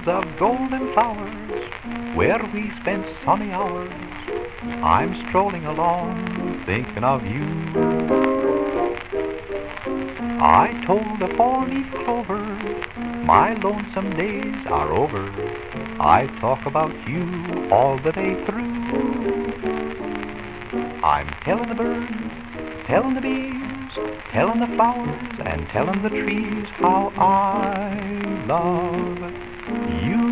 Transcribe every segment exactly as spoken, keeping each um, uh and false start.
of golden flowers, where we spent sunny hours, I'm strolling along, thinking of you. I told the four-leaf clover, my lonesome days are over. I talk about you all the day through. I'm telling the birds, telling the bees, telling the flowers, and telling the trees how I love you.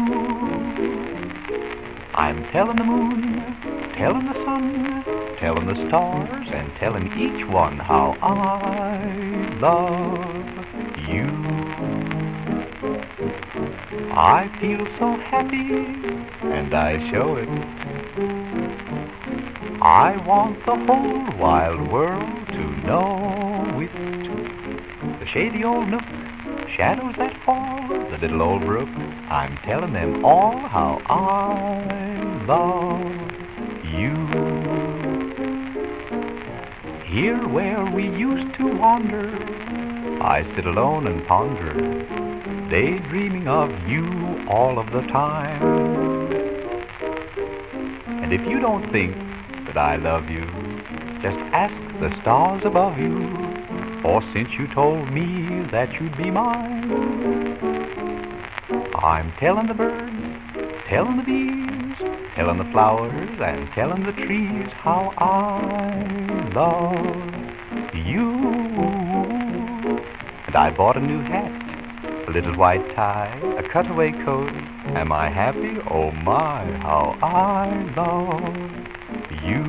I'm telling the moon, telling the sun, telling the stars, and telling each one how I love you. I feel so happy, and I show it. I want the whole wide world to know it. The shady old nook, shadows that fall, the little old brook, I'm telling them all how I love you. Here where we used to wander, I sit alone and ponder, daydreaming of you all of the time. And if you don't think that I love you, just ask the stars above you, for since you told me that you'd be mine, I'm telling the birds, telling the bees, telling the flowers, and telling the trees how I love you. And I bought a new hat, a little white tie, a cutaway coat. Am I happy? Oh my, how I love you.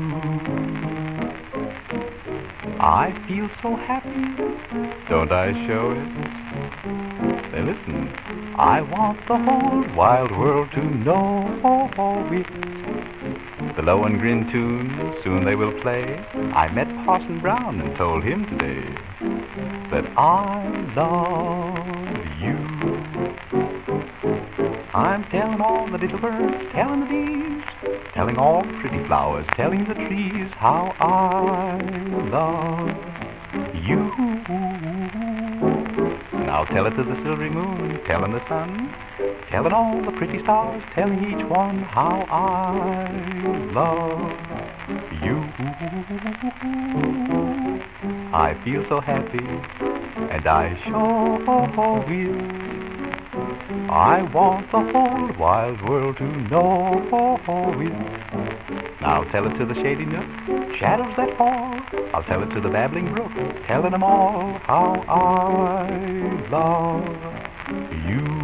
I feel so happy, don't I show it? Say, listen, I want the whole wild world to know it. The low and grin tune, soon they will play. I met Parson Brown and told him today that I love you. I'm telling all the little birds, telling the bees, telling all the pretty flowers, telling the trees how I love you. Now tell it to the silvery moon, telling the sun, telling all the pretty stars, telling each one how I love you. I feel so happy, and I sure will. I want the whole wide world to know it. Now tell it to the shady nook, shadows that fall. I'll tell it to the babbling brook, telling them all how I love you.